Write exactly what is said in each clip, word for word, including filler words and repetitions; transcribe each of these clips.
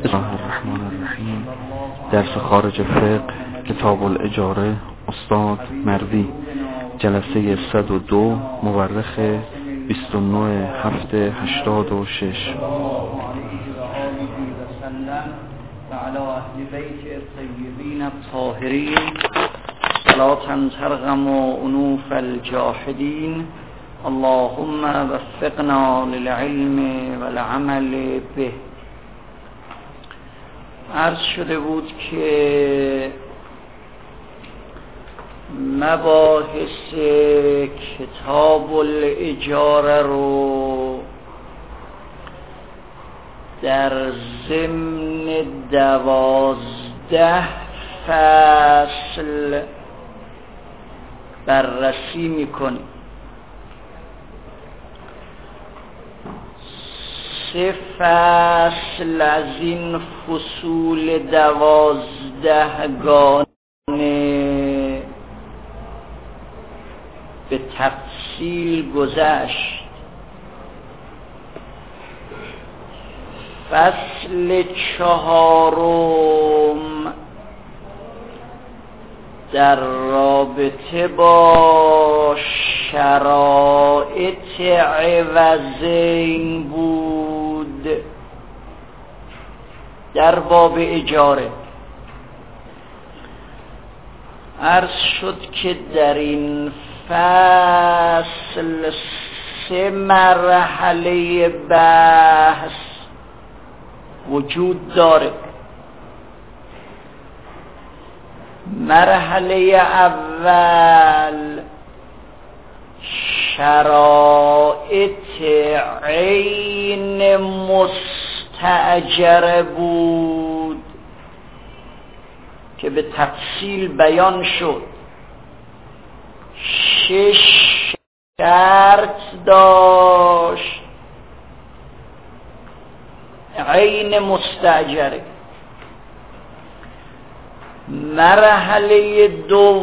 بسم الله الرحمن الرحیم. درس خارج فقه، کتاب الاجاره، استاد مروی، جلسه صد و دو، مورخ بیست و نه هفته هشتاد و شش. و علی اهل بیت الطیبین الطاهرین صلاة ترغم انوف الجاحدین. اللهم وفقنا للعلم والعمل به. عرض شده بود که مباحث کتاب الاجاره رو در ضمن دوازده فصل بررسی میکنیم. سه فصل از این فصول دوازده گانه به تفصیل گذشت. فصل چهارم در رابطه با شرایط عوضین بود در باب اجاره. عرض شد که در این فصل سه مرحله بحث وجود داره. مرحله اول شرایط عین مستأجره بود که به تفصیل بیان شد. شش شرط داشت عین مستأجره. مرحله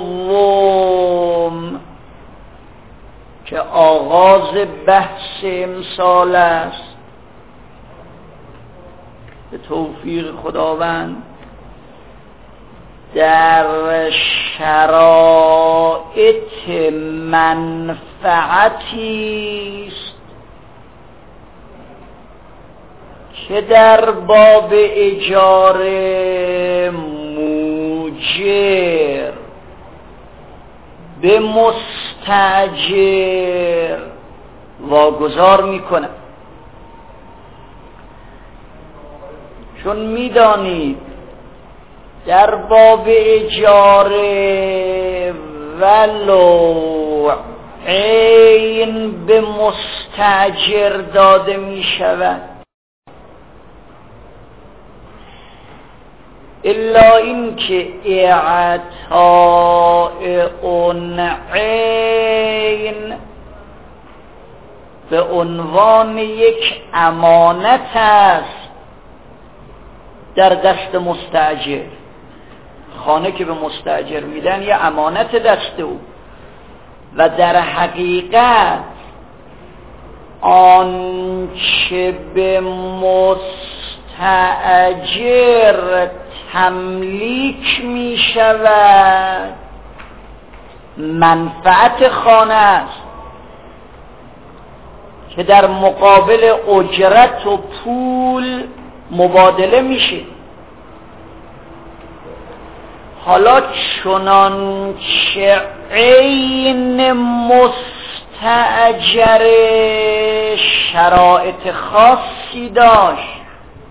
دوم که آغاز بحث امسال است به توفیق خداوند، در شرایط منفعتی است که در باب اجاره موجر به مستأجر واگذار میکنه. چون میدانید در باب اجاره ولو عین به مستأجر داده میشود، الا این که اعطاء اون عین به عنوان یک امانت است در دست مستأجر. خانه که به مستأجر میدن یه امانت دست او و در حقیقت آنچه به مستأجر تملیک می شود منفعت خانه است که در مقابل اجرت و پول مبادله میشه. حالا چنانچه عین مستأجر شرایط خاصی داشت،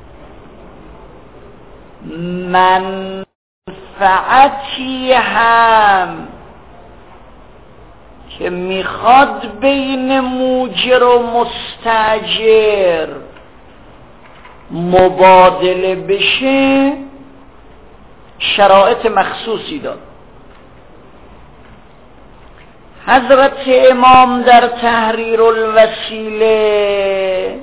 منفعتی هم که میخواد بین موجر و مستأجر مبادله بشه، شرایط مخصوصی داد. حضرت امام در تحریر الوسیله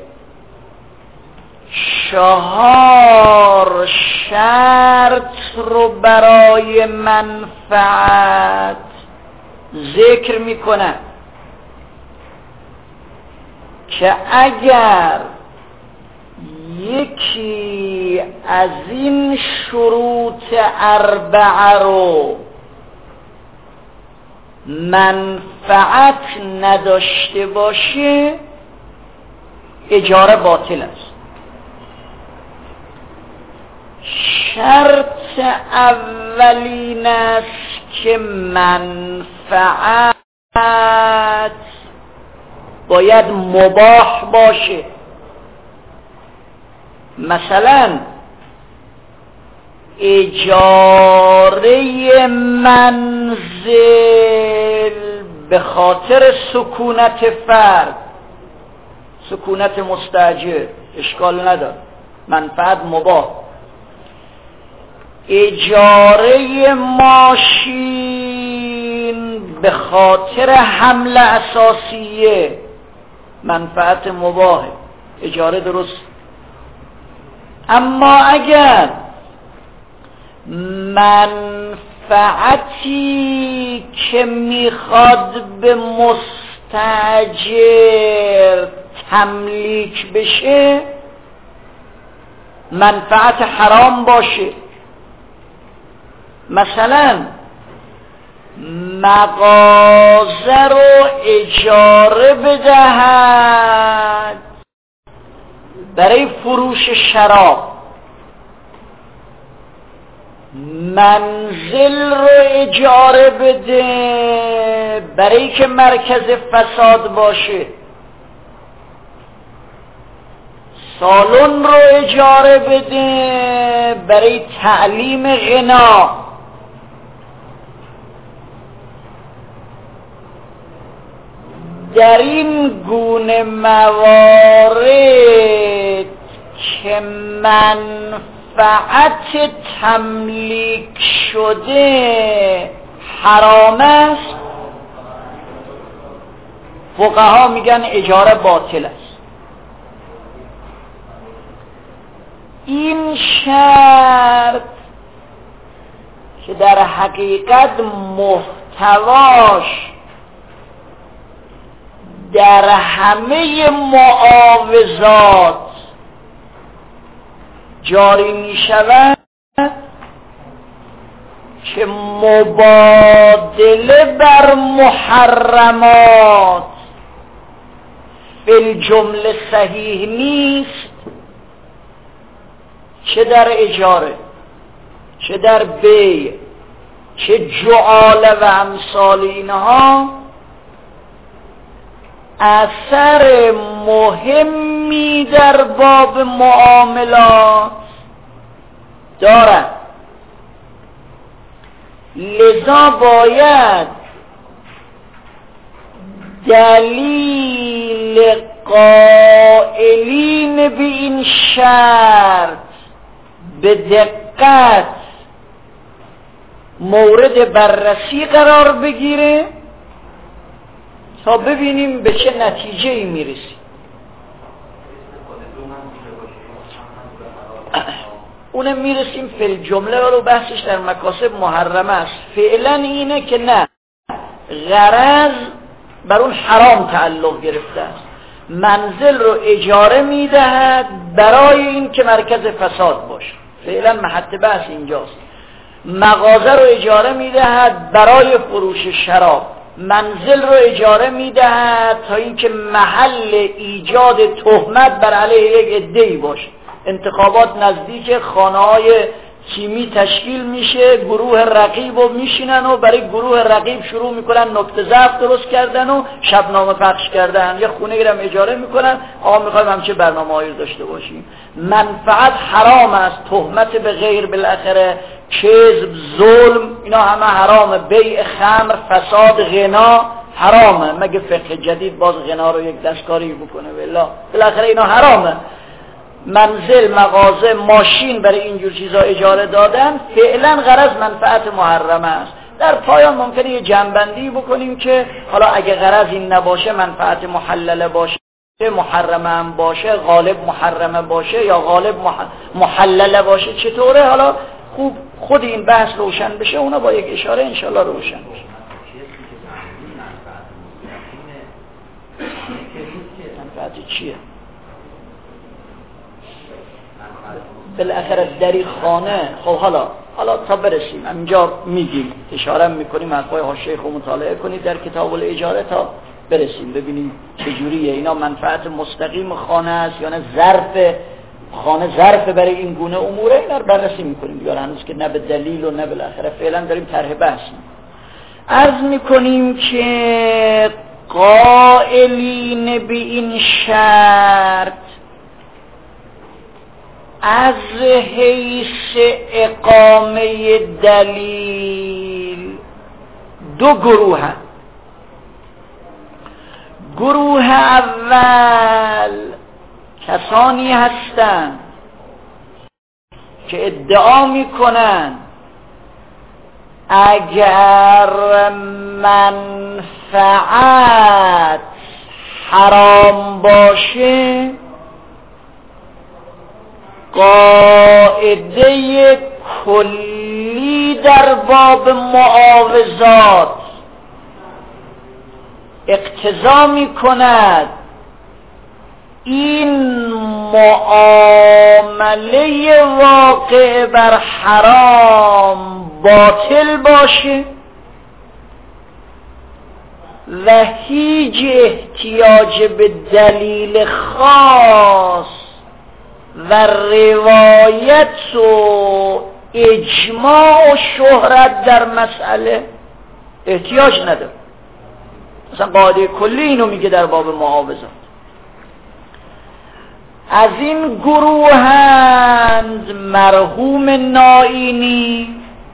چهار شرط رو برای منفعت ذکر میکنه که اگر یکی از این شروط اربعه رو منفعت نداشته باشه اجاره باطل است. شرط اولین است که منفعت باید مباح باشه. مثلا اجاره منزل به خاطر سکونت فرد، سکونت مستاجر اشکال نداره، منفعت مباح. اجاره ماشین به خاطر حمل اساسیه منفعت مباحه، اجاره درست. اما اگر منفعتی که میخواد به مستاجر تملیک بشه منفعت حرام باشه، مثلا مغازه رو اجاره بدهد برای فروش شراب، منزل رو اجاره بده برای که مرکز فساد باشه، سالن رو اجاره بده برای تعلیم غنا، در این گونه موارد که منفعت تملیک شده حرام است، فقها میگن اجاره باطل است. این شرط که در حقیقت محتواش در همه معاوضات جاری می شود که مبادله بر محرمات بالجمله صحیح نیست، چه در اجاره، چه در بیع، چه جعاله و امثال اینها اثر مهمی در باب معاملات دارد. لذا باید دلیل قائلین به این شرط به دقت مورد بررسی قرار بگیره تا ببینیم به چه نتیجه ای میرسیم. اونم میرسیم فی الجمله، ولو بحثش در مکاسب محرمه است. فعلا اینه که نه، غرض بر اون حرام تعلق گرفته است، منزل رو اجاره میدهد برای این که مرکز فساد باشه. فعلا محط بحث اینجاست. مغازه رو اجاره میدهد برای فروش شراب، منزل رو اجاره میدهد تا اینکه محل ایجاد تهمت بر علیه یک عده‌ای باشه. انتخابات نزدیک، خانه‌های تیمی تشکیل میشه، گروه رقیب رو میشینن و برای گروه رقیب شروع میکنن نکته ضعف درست کردن و شبنامه پخش کردن، یا خونه گیرم اجاره میکنن، آقا میخوایم همچه برنامه‌ای داشته باشیم. منفعت حرام است، تهمت به غیر بالاخره، کذب، ظلم، اینا همه حرامه. بیع خمر، فساد، غنا حرامه، مگه فقه جدید باز غنا رو یک دستکاری بکنه؟ والله بالاخره اینا حرامه. منزل، مغازه، ماشین برای اینجور چیزا اجاره دادن فعلا غرض منفعت محرمه است. در پایان ممکنه یه جنبندی بکنیم که حالا اگه غرض این نباشه، منفعت محلله باشه، محرمه هم باشه، غالب محرمه باشه یا غالب محلله باشه چطوره؟ حالا خوب خود این بحث روشن بشه، اونا با یک اشاره انشالله روشن بشه. منفعت چیه؟ بالاخره دری خانه. خب حالا حالا تا برسیم اینجا میگیم، اشاره میکنیم حرفای حاشیه خود مطالعه کنید در کتاب الاجاره تا برسیم ببینیم چجوریه اینا، منفعت مستقیم خانه است یا نه ظرف خانه ظرف برای این گونه اموره. اینا رو بررسی میکنیم دیگه، هنوز که نه به دلیل و نه بالاخره فعلا داریم طرح بحث. عرض میکنیم که قائلین به این شرط از حیث اقامه دلیل دو گروه هم. گروه اول کسانی هستند که ادعا میکنند اگر منفعت حرام باشه قاعده کلی در باب معاوضات اقتضا می کند این معامله واقع بر حرام باطل باشه و هیچ احتیاج به دلیل خاص و روایت و اجماع و شهرت در مسئله احتیاج نداره. مثلا قاعده کلی اینو میگه در باب معاوضات. از این گروهند مرحوم نائینی،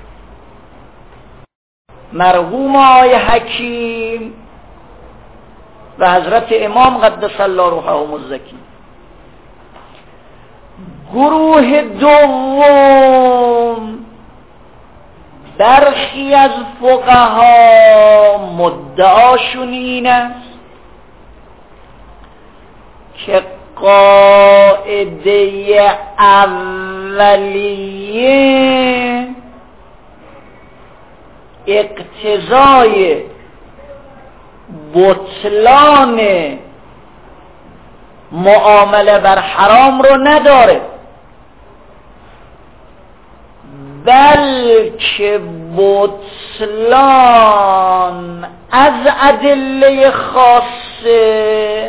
مرحوم آقای حکیم و حضرت امام قدس الله روحهم الزکی. گروه دوم برخی از فقها مدعاشون این است که قاعده اولیه اقتضای بطلان معامله بر حرام رو نداره، بلکه بطلان از ادله خاصه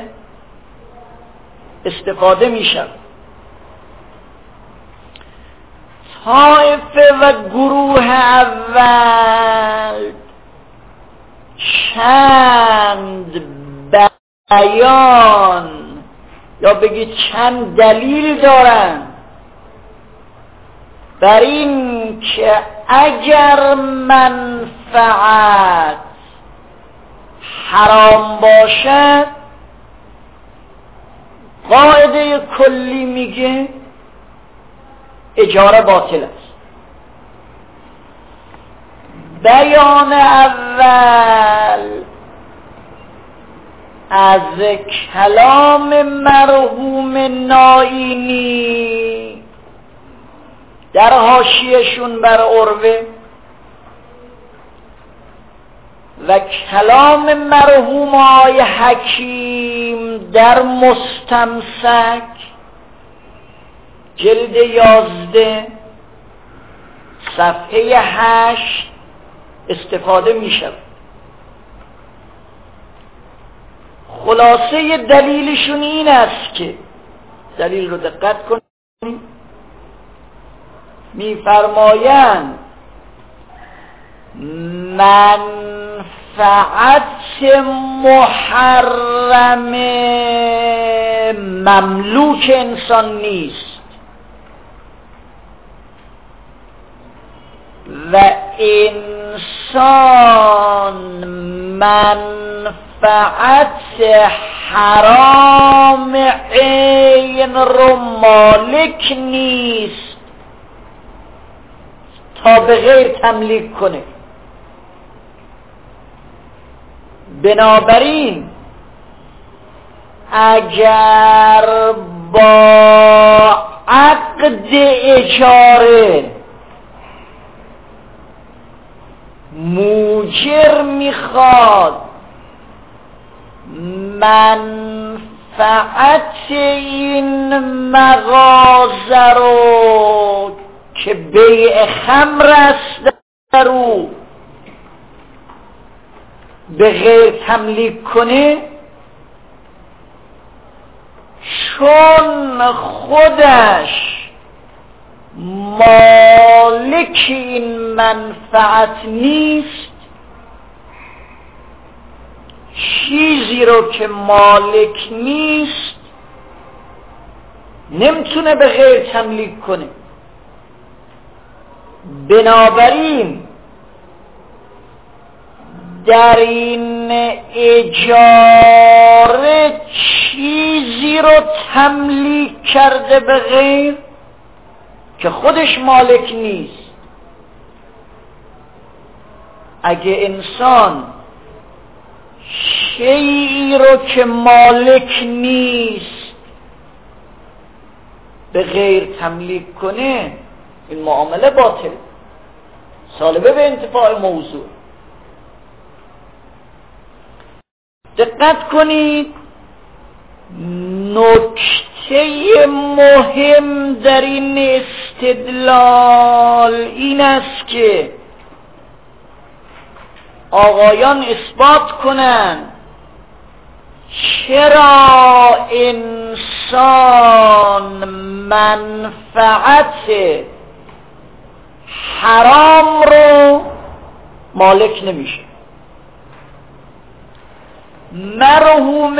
استفاده میشه. طایفه و گروه اول چند بیان یا بگید چند دلیل دارن بر این که اگر منفعت حرام باشد قاعده کلی میگه اجاره باطل است. بیان اول از کلام مرحوم نائینی در حاشیه‌شون بر عروه و کلام مرحوم آقای حکیم در مستمسک جلد یازده صفحه هشت استفاده می شود. خلاصه دلیلشون این است که دلیل رو دقت کنید، می فرمایند منفعت محرم مملوک انسان نیست و انسان منفعت حرام عین رو مالک نیست تا به غیر تملیک کنه. بنابراین اگر با عقد اجاره موجر میخواد منفعت منفعت این مغازه رو که بیع خمر است در او به غیر تملیک کنه، چون خودش مالک این منفعت نیست، چیزی رو که مالک نیست نمیتونه به غیر تملیک کنه. بنابراین در این اجاره چیزی رو تملیک کرده به غیر که خودش مالک نیست. اگه انسان شیئی رو که مالک نیست به غیر تملیک کنه، این معامله باطل، سالبه به انتفاع موضوع. دقت کنید، نکته مهم در این استدلال این است که آقایان اثبات کنند چرا انسان منفعت حرام رو مالک نمیشه. مرحوم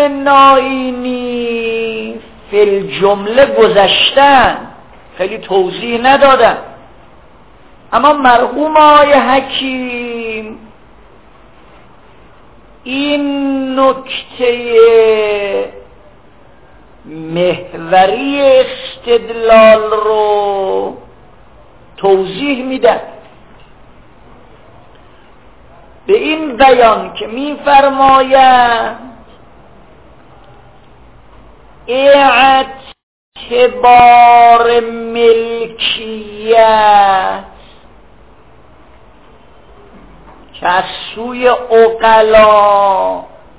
ناینی فی الجمله گذشتن، خیلی توضیح ندادن، اما مرحوم آقای حکیم این نکته محوری استدلال رو توضیح میدن به این بیان که می‌فرماید اعتبار ملکیت که از سوی عقلا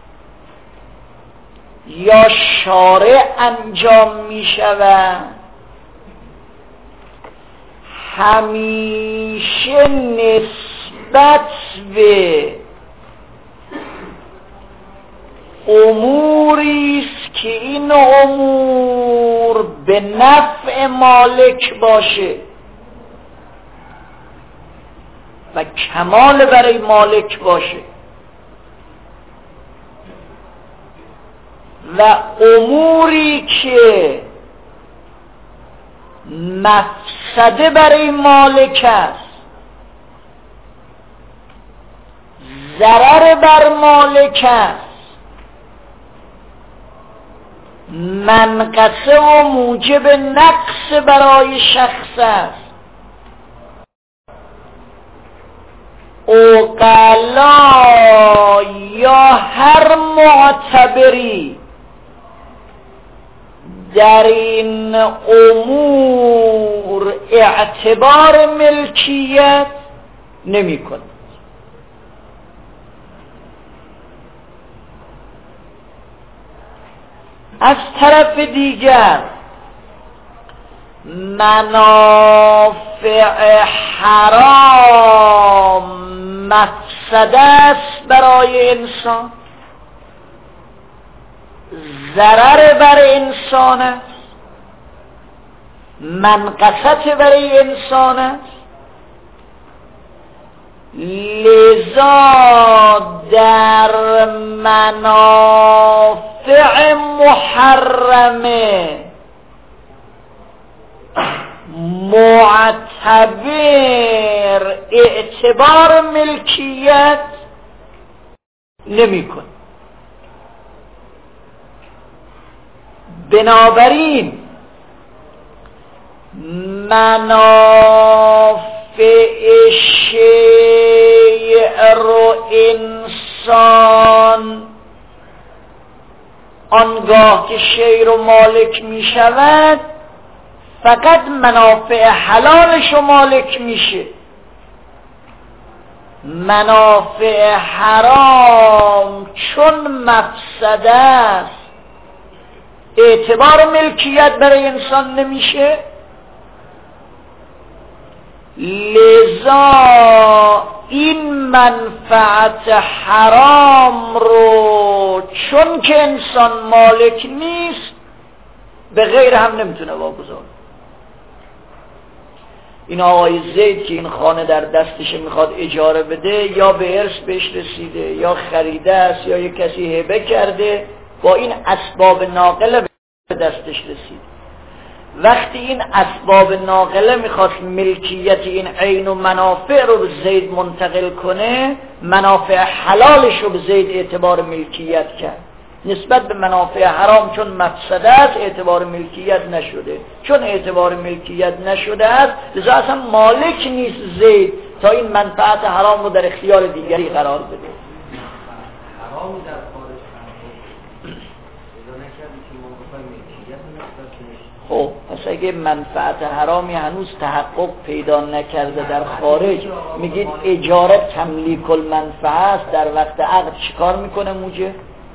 یا شارع انجام می شود همیشه نسبت به اموری است که این امور به نفع مالک باشه و کمال برای مالک باشه و اموری که مفسده برای مالک است، ضرر بر مالک است، منقصه و موجب نقص برای شخص است، عقلا یا هر معتبری در این امور اعتبار ملکیت نمی کند. از طرف دیگر منافع حرام مفسده است برای انسان، ضرر بر انسان است، منقصت برای انسان است. لذا در منافع محرمه معتبر اعتبار ملکیت نمی کن. بنابراین منافع شیء رو انسان آنگاه که شیء رو مالک می شود فقط منافع حلالش رو مالک میشه. منافع حرام چون مفسده است اعتبار ملکیت برای انسان نمیشه. لذا این منفعت حرام رو چون که انسان مالک نیست به غیر هم نمیتونه واگذار. این آقای زید که این خانه در دستش میخواد اجاره بده، یا به ارث بهش رسیده، یا خریده است، یا یک کسی هبه کرده، با این اسباب ناقله به دستش رسید. وقتی این اسباب ناقله میخواست ملکیت این عین و منافع رو به زید منتقل کنه، منافع حلالش رو به زید اعتبار ملکیت کرد. نسبت به منافع حرام چون مفسده است اعتبار ملکیت نشده. چون اعتبار ملکیت نشده است لذا اصلا مالک نیست زید تا این منفعت حرام رو در اختیار دیگری قرار بده. حرام در خارج خب پس اگه منفعت حرامی هنوز تحقق پیدا نکرده در خارج، میگید اجاره تملیک المنفعه است، در وقت عقد چیکار میکنه موجه؟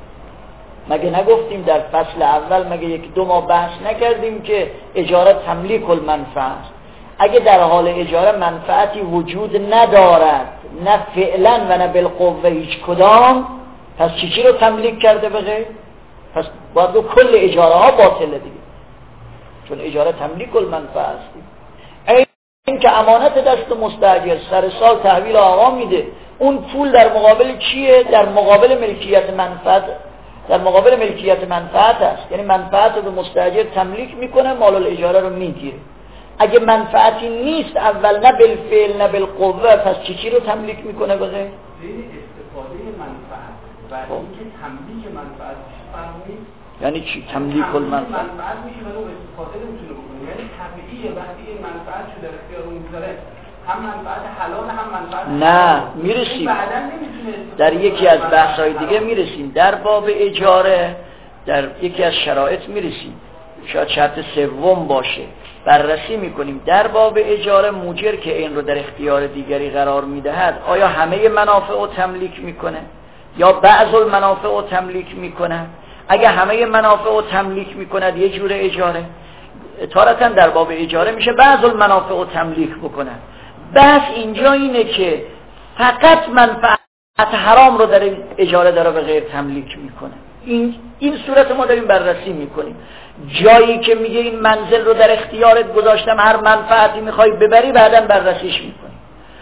مگه نگفتیم در فصل اول، مگه یک دو ماه بحث نکردیم که اجاره تملیک المنفعه است؟ اگه در حال اجاره منفعتی وجود ندارد، نه فعلا و نه بالقوه هیچ کدام، پس چی چی رو تملیک کرده به غیر؟ پس باید دو کل اجاره ها باطله دیگه، چون اجاره تملیک المنفعه است. این که امانت دست مستاجر سر سال تحویل آقا میده، اون پول در مقابل چیه؟ در مقابل ملکیت منفعت، در مقابل ملکیت منفعت است. یعنی منفعت رو به مستاجر تملیک میکنه، مال الاجاره رو میگیره. اگه منفعتی نیست اول، نه بالفعل نه بالقوه، پس چی چی رو تملیک میکنه به غیر؟ بین استفاده منفعت و اینکه تملیک منفعت فرقی. یعنی چی تملیک المنفعت؟ منفعت میشه ولی اون استفاده نمیتونه بکنه. یعنی طبیعیه وقتی این منفعت شده در اختیار اون میذاره، هم منفعت حلال هم منفعت نه میرسیم در یکی از بحث‌های دیگه میرسیم در باب اجاره، در یکی از شرایط میرسیم، شاید شرط سوم باشه، بررسی میکنیم در باب اجاره موجر که این رو در اختیار دیگری قرار میدهد آیا همه منافع رو تملیک میکنه یا بعض المنافع رو تملیک میکنه؟ اگه همه منافع رو تملیک میکند یه جور اجاره، تارتاً در باب اجاره میشه بعض المنافع رو تملیک بکنه. بحث اینجا اینه که فقط منفعت حرام رو در اجاره داره به غیر تملیک میکنه. این این صورت ما داریم بررسی میکنیم. جایی که میگه این منزل رو در اختیارت گذاشتم، هر منفعتی میخوای ببری، بعداً بررسیش میکنیم.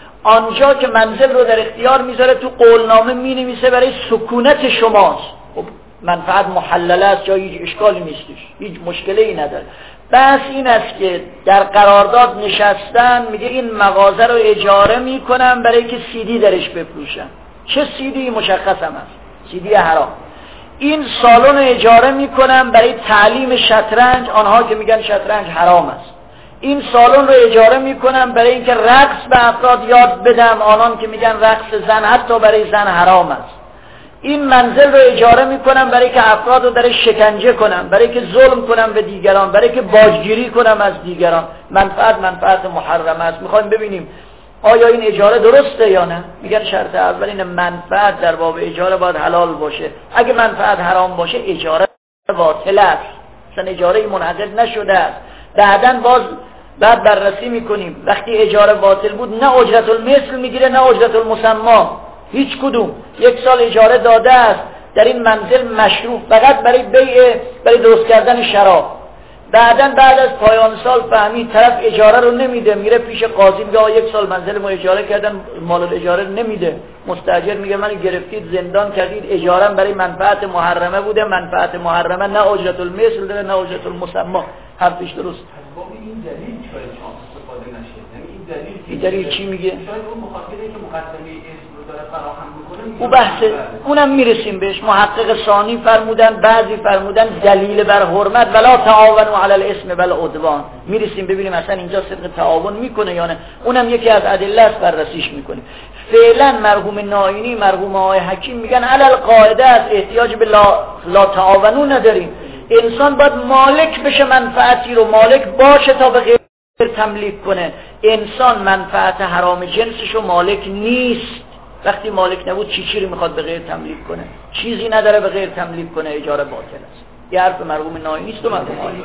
آنجا که منزل رو در اختیار میذاره تو قولنامه مینویسه برای سکونت شماست، خب منفعت محلله است، جایی هیچ اشکالی نیستش، هیچ مشکلی ای نداره. بس این است که در قرارداد نشستن میگه این مغازه رو اجاره میکنم برای که سیدی درش بفروشم. چه سیدی؟ مشخص هم است، سیدی حرام. این سالن رو اجاره میکنم برای تعلیم شطرنج، آنها که میگن شطرنج حرام است. این سالن رو اجاره میکنم برای اینکه رقص به افراد یاد بدم، آنان که میگن رقص زن حتی برای زن حرام است. این منزل رو اجاره میکنم برای که افراد رو درش شکنجه کنم، برای که ظلم کنم به دیگران، برای که باجگیری کنم از دیگران. منفعت منفعت محرم است. میخوایم ببینیم آیا این اجاره درسته یا نه. میگن شرط اول این منفعت در باب اجاره باید حلال باشه. اگه منفعت حرام باشه اجاره باطل است، اصلا اجاره منعقد نشده است. بعدن باز بعد بررسی میکنیم وقتی اجاره باطل بود نه اجرت المثل میگیره نه اجرت المسمى، هیچ کدوم. یک سال اجاره داده است در این منزل مشروع فقط برای بیع، برای درست کردن شراب. بعدن بعد از پایان سال فهمید طرف اجاره رو نمیده، میره پیش قاضی میگه یک سال منزل ما اجاره کردن، مال الاجاره نمیده. مستاجر میگه من گرفتید زندان کردید، اجارم برای منفعت محرمه بوده، منفعت محرمه نه اجرت المثل داره نه اجرت المسمى. حرفش درست. با این دلیل شاید شما استفاده نشه. یعنی این دلیل این دلیل چی میگه؟ شاید اون مخاطبی که مقدمه اسم رو داره فراهم میکنه، او بحث اونم میرسیم بهش. محقق ثانی فرمودن، بعضی فرمودن دلیل بر حرمت ولا تعاونوا علی الاسم والعدوان. میرسیم ببینیم اصلا اینجا صدق تعاون میکنه یا نه. اونم یکی از ادله است، بررسیش میکنیم. فعلا مرحوم ناینی، مرحوم آقای حکیم میگن علی القاعده است، احتیاج به لا, لا تعاونوا نداریم. انسان باید مالک بشه، منفعتی رو مالک باشه تا به غیر تملیک کنه. انسان منفعت حرام جنسش رو مالک نیست. وقتی مالک نبود چی چی رو میخواد به غیر تملیک کنه؟ چیزی نداره به غیر تملیک کنه، اجاره باطل است. یه حرف مرحوم نایی نیست و مرحوم نایی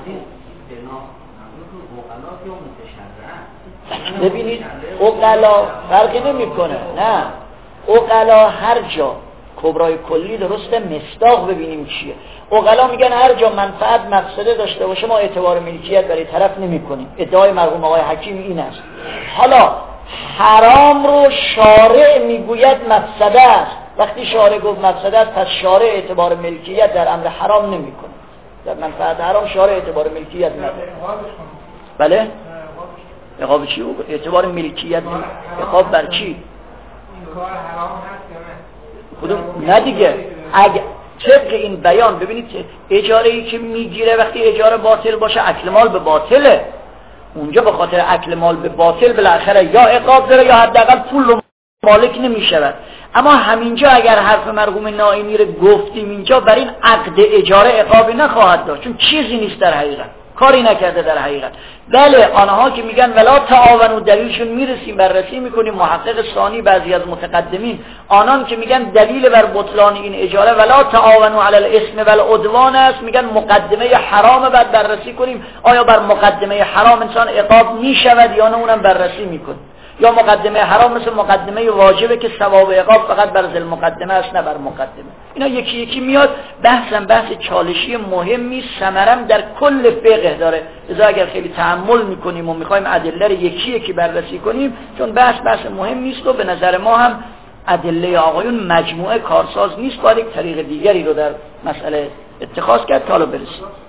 ببینید عقلا فرقی نمیکنه. نه عقلا هر جا کبرای کلی درسته مصداق ببینیم چیه. عقلا میگن هر جا منفعت مفسده داشته باشه ما اعتبار ملکیت برای طرف نمی کنیم. ادعای مرحوم آقای حکیم این است. حالا حرام رو شارع میگوید مفسده است. وقتی شارع گفت مفسده است پس شارع اعتبار ملکیت در امر حرام نمی کنه. در منفعت حرام شارع اعتبار ملکیت نداره. بله؟ عقاب چی بود؟ اعتبار ملکیت نمی عقاب بر چی؟ این کار حرام هست یا نه؟ کدوم؟ نه دیگه اگه طبق این بیان ببینید اجاره ای که میگیره وقتی اجاره باطل باشه اکل مال به باطله. اونجا به خاطر اکل مال به باطل بالاخره یا عقاب داره یا حداقل پول رو مالک نمیشود. اما همینجا اگر حرف مرحوم نائی رو گفتیم اینجا بر این عقد اجاره عقابی نخواهد داشت چون چیزی نیست در حقیقت، کاری نکرده در حقیقت. بله آنها که میگن ولا تعاونوا دلیلشون میرسیم بررسی میکنیم. محقق ثانی بعضی از متقدمین آنان که میگن دلیل بر بطلان این اجاره ولا تعاونوا علی الاثم والعدوان است میگن مقدمه حرام بعد بررسی کنیم آیا بر مقدمه حرام انسان عقاب میشود یا نه اونم بررسی میکنیم. یا مقدمه حرام مثل مقدمه واجبه که ثواب عقاب فقط بر ذل مقدمه است نه بر مقدمه. اینا یکی یکی میاد. بحثم بحث چالشی مهمی ثمرم در کل فقه داره. لذا اگر خیلی تأمل میکنیم و میخوایم ادله رو یکی یکی بررسی کنیم چون بحث بحث مهم نیست و به نظر ما هم ادله آقایون مجموعه کارساز نیست. باید یک طریق دیگری رو در مسئله اتخاذ کرد تا حالا برسیم.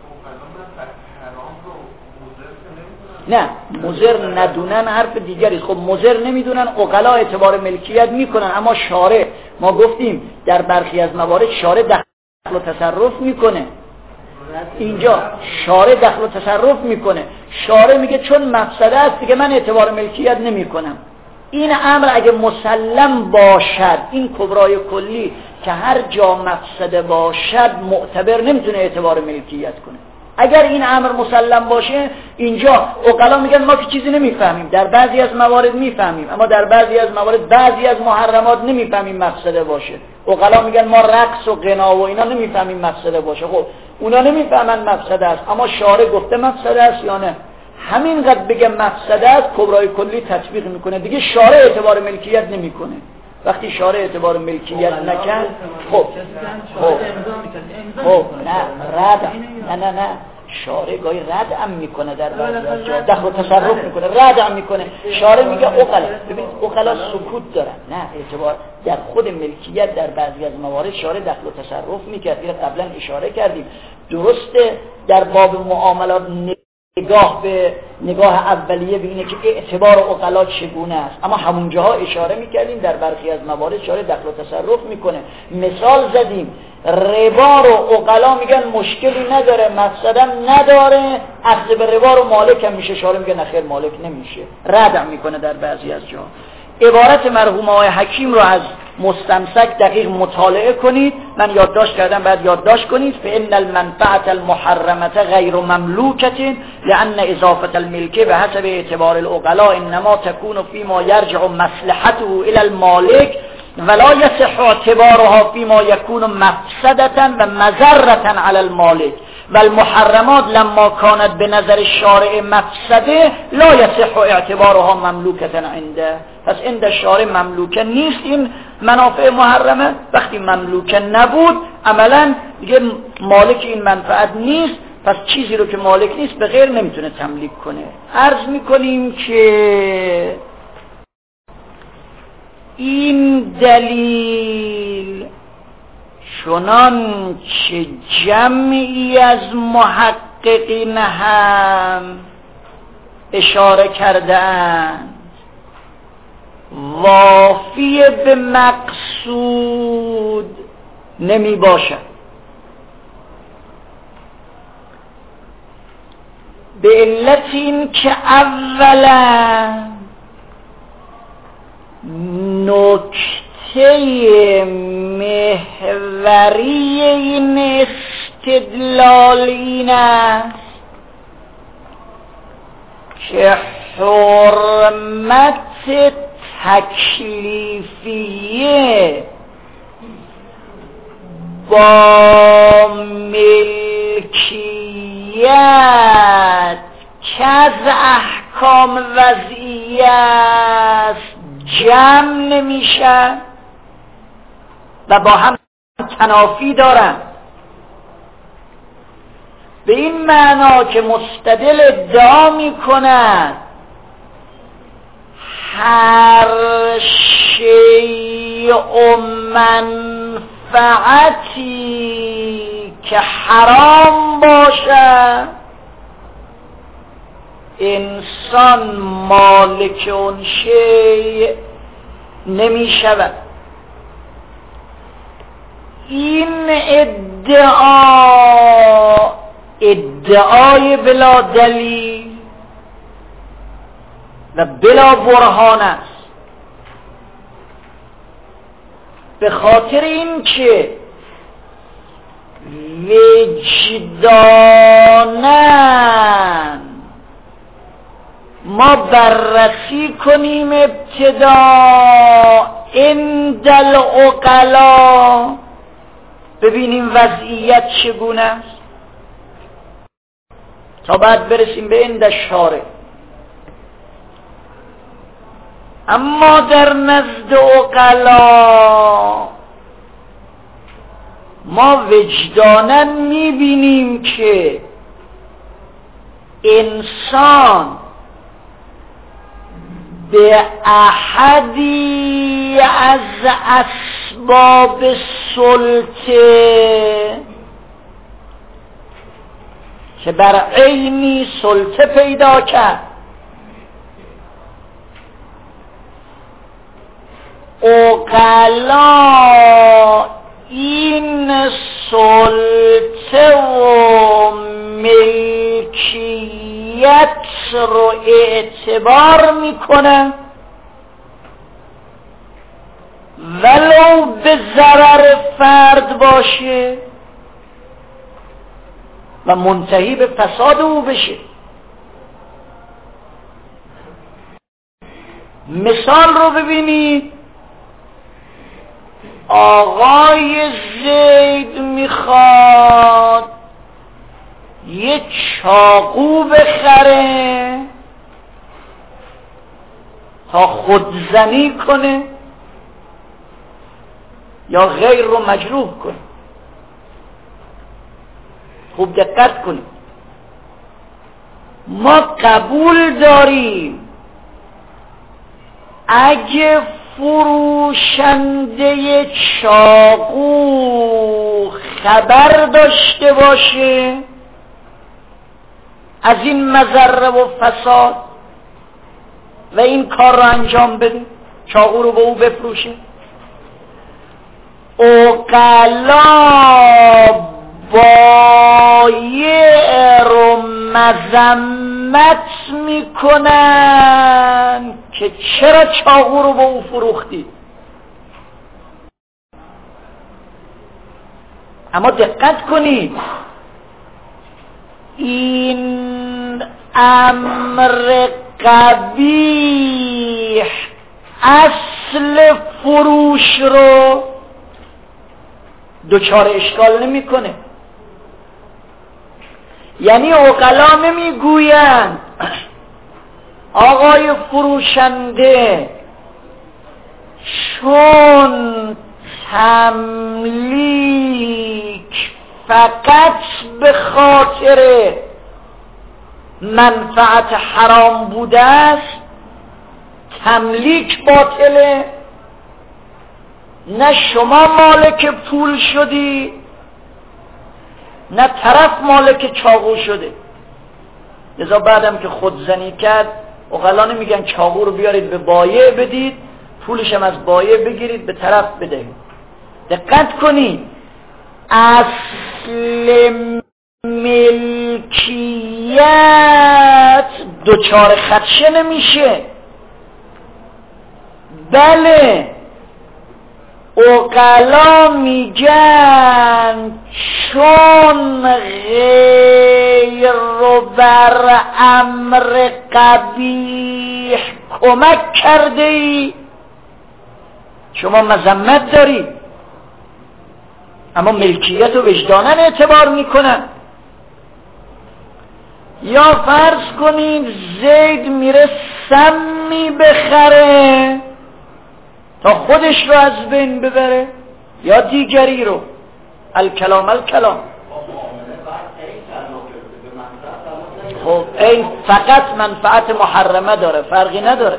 نه مضر ندونن حرف دیگری. خب مضر نمیدونن عقلا اعتبار ملکیت میکنن اما شارع ما گفتیم در برخی از موارد شارع دخل و تصرف میکنه. اینجا شارع دخل و تصرف میکنه. شارع میگه چون مفسده است دیگه من اعتبار ملکیت نمیکنم. این امر اگه مسلم باشد این کبرای کلی که هر جا مفسده باشد معتبر نمیتونه اعتبار ملکیت کنه. اگر این امر مسلم باشه اینجا عقلا میگن ما که چیزی نمیفهمیم. در بعضی از موارد میفهمیم اما در بعضی از موارد بعضی از محرمات نمیفهمیم مفسده باشه. عقلا میگن ما رقص و غنا و اینا نمیفهمیم مفسده باشه. خب اونا نمیفهمن مفسده است اما شارع گفته مفسده است یا نه. همینقدر بگه مفسده است کبرای کلی تطبیق میکنه دیگه شارع اعتبار ملکیت نمیکنه. وقتی شارع اعتبار ملکیت نکرد خب خب خب نه رد نه نه نه شارع گاهی رد هم میکنه در بعضی از جا دخل و تصرف میکنه رد هم میکنه. شارع میگه عقلا ببینید عقلا سکوت دارن نه اعتبار در خود ملکیت در بعضی از موارد شارع دخل و تصرف میکرد. این قبلا اشاره کردیم. درسته در باب معاملات نگاه به نگاه اولیه به اینه که اعتبار عقلا چگونه است اما همون جاها اشاره میکردیم در برخی از موارد شارع دخل و تصرف میکنه. مثال زدیم ربا رو عقلا میگن مشکلی نداره مفسدم نداره اخذ به ربا رو مالک هم میشه. شارع میگه نخیر مالک نمیشه ردم میکنه در بعضی از جاها. عبارت مرحوم آقای حکیم رو از مستمسک دقیق مطالعه کنید. من یادداشت کردم بعد یادداشت کنید. فإن المنفعة المحرمة غیر مملوکة لأن اضافة الملك به حسب اعتبار العقلاء انما تكون فيما يرجع مصلحته الى المالك ولا يصح اعتبارها فيما يكون مفسدة و مضرة على المالك والمحرمات لما كانت بنظر الشارع مفسده لا يصح اعتبارها مملوكة عنده. پس عند الشارع مملوکه نیست این منافع محرمه. وقتی مملوکه نبود عملا دیگه مالک این منفعت نیست. پس چیزی رو که مالک نیست به غیر نمیتونه تملیک کنه. عرض میکنیم که این دلیل چنان که جمعی از محققین هم اشاره کردند وافی به مقصود نمی باشد. به علت این که اولا نکته محوری این استدلال این است که حرمت تکلیفیه با ملکیت که از احکام وضعی است جمع نمیشن و با هم تنافی دارن. به این معنا که مستدل ادعا می کند هر شیء منفعتی که حرام باشد انسان مالک اون شیء نمی شود. این ادعا ادعای بلا دلیل و بلا برهان است، به خاطر این که وجداناً ما بررسی کنیم ابتدا عند العقلا، ببینیم وضعیت چگونه است تا بعد برسیم به عند الشارع. اما در نزد عقلا ما وجدانا میبینیم که انسان به احدی از اسباب سلطه که بر عینی سلطه پیدا کرد عقلا این سلطه و ملکیت رو اعتبار میکنه ولو به ضرر فرد باشه و منتهی به فساد او بشه. مثال رو ببینید، آقای زید میخواد یه چاقو بخره تا خودزنی کنه یا غیر رو مجروح کنه. خوب دقت کنید، ما قبول داریم اگه فروشنده چاقو خبر داشته باشه از این مضره و فساد و این کار رو انجام بده، چاقو رو به او بفروشه، عقلا بایع رو مذمت میکنن که چرا چاقو رو به او فروختی. اما دقت کنید، این امر قبیح اصل فروش رو دچار اشکال نمیکنه. یعنی عقلا نمیگویند آقای فروشنده چون تملیک فقط به خاطر منفعت حرام بوده است تملیک باطله، نه شما مالک پول شدی نه طرف مالک چاقو شده. لذا بعدم که خودزنی کرد عقلا نمیگن چاقو رو بیارید به بایع بدید، پولش هم از بایع بگیرید به طرف بدهید. دقت کنید، اصل ملکیت دوچار خدشه نمیشه. بله عقلا میگن چون غیر رو بر امر قبیح کمک کرده ای شما مذمت داری. اما ملکیت و وجدانن اعتبار میکنن. یا فرض کنید زید میره سمی بخره تا خودش رو از بین ببره یا دیگری رو. الکلام الکلام. خب این فقط منفعت محرمه داره، فرقی نداره.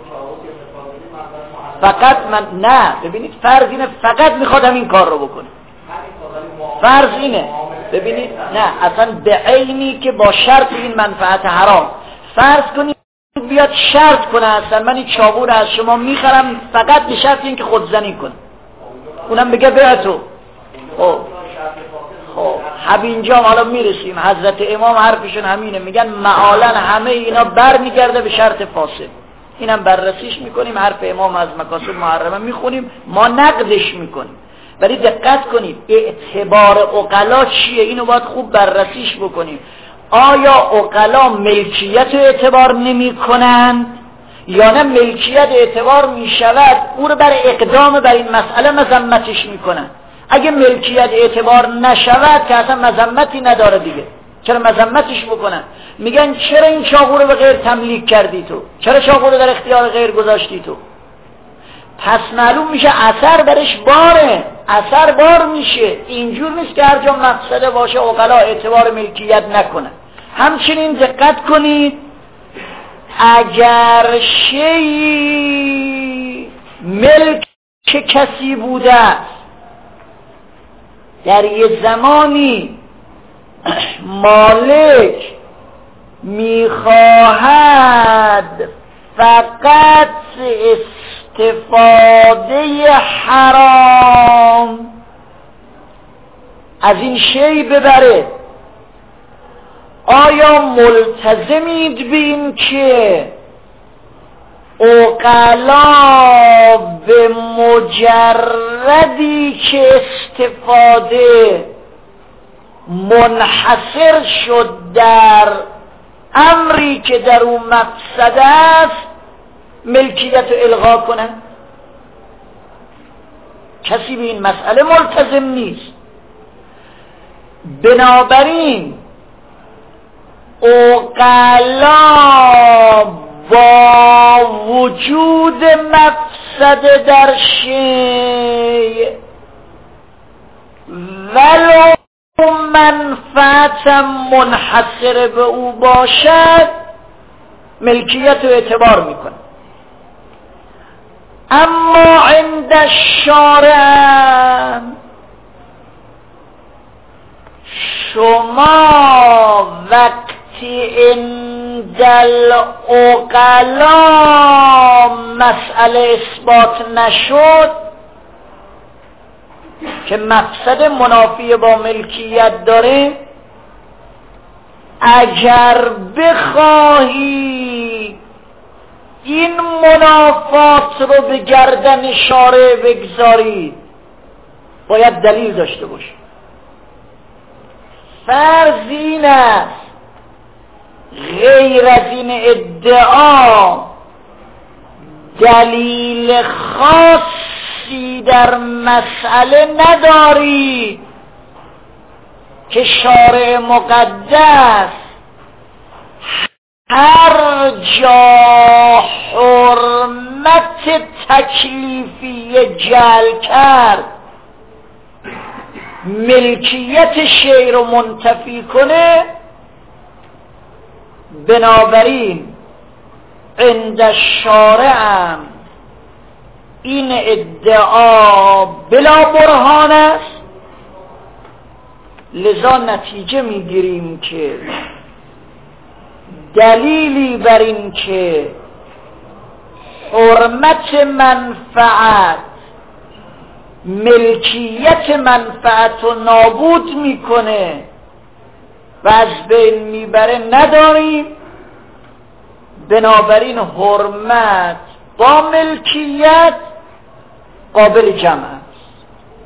فقط من نه ببینید فرض اینه فقط میخوادم این کار رو بکنه. فرض اینه ببینید نه اصلا به عینی که با شرط این منفعت حرام. فرض کنید بیاد شرط کنه اصلا من این چاقو رو از شما میخرم فقط به شرط این که خودزنی کنه، اونم بگه به تو. خب خب همینجا حالا میرسیم. حضرت امام حرفشون همینه، میگن معالاً همه اینا بر میگرده به شرط فاسد. اینم بررسیش میکنیم، حرف امام از مکاسب محرمه میخونیم، ما نقدش میکنیم. ولی دقت کنید اعتبار عقلا چیه، اینو باید خوب بررسیش بکنیم. آیا عقلا ملکیت اعتبار نمی کنند یا نه ملکیت اعتبار می شود او رو بر اقدام بر این مسئله مذمتش می کنند؟ اگه ملکیت اعتبار نشود که اصلا مذمتی نداره دیگه، چرا مذمتش بکنن؟ میگن چرا این چاقو رو به غیر تملیک کردی تو، چرا چاقو رو در اختیار غیر گذاشتی تو؟ پس معلوم میشه اثر برش باره، اثر بار میشه. اینجور نیست که هر جا مقصده باشه عقلا اعتبار ملکیت نکنه. همچنین دقت کنید اگر شیء ملک کسی بوده است در یه زمانی مالک میخواهد فقط استفاده حرام از این شی ببره، آیا ملتزمید بین که عقلا به مجردی که استفاده منحصر شد در امری که در اون مقصد است ملکیت رو الغا کنن؟ کسی به این مسئله ملتزم نیست. بنابراین عقلا با وجود مقصد در شیء ولو منفعت منحصر به او باشد ملکیت رو اعتبار میکنه. اما عند الشارع شما وقتی عند العقلا مسئله اثبات نشد که مقصد منافی با ملکیت داره، اگر بخواهی این منافات رو به گردن شارع بگذاری باید دلیل داشته باشی. فرض این است غیر از این ادعا دلیل خاصی در مسئله نداری که شارع مقدس هر جا حرمت تکلیفی جعل کرد ملکیت شیء رو منتفی کنه. بنابراین عند الشارع این ادعا بلا برهان است، لذا نتیجه میگیریم که دلیلی بر این که حرمت منفعت ملکیت منفعت رو نابود میکنه و از بین میبره نداریم. بنابراین حرمت با ملکیت قابل جمع است.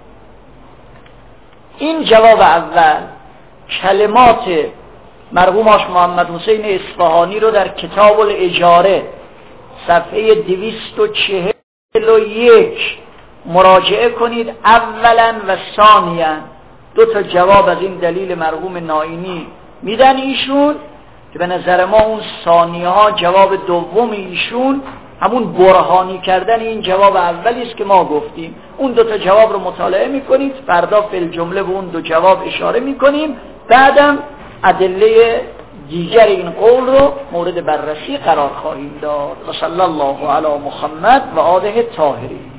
این جواب اول. کلمات مرحوم آش محمد حسین اصفهانی رو در کتاب الاجاره صفحه دویست و چهل و یک مراجعه کنید اولا و ثانیا. دو تا جواب از این دلیل مرحوم نائینی میدن ایشون که به نظر ما اون ثانیه ها جواب دوم ایشون همون برهانی کردن این جواب اولی است که ما گفتیم. اون دو تا جواب رو مطالعه میکنید، فردا فی الجمله به اون دو جواب اشاره میکنیم، بعدم ادله دیگر این قول رو مورد بررسی قرار خواهیم داد. و صلی الله علی محمد و آله الطاهرین.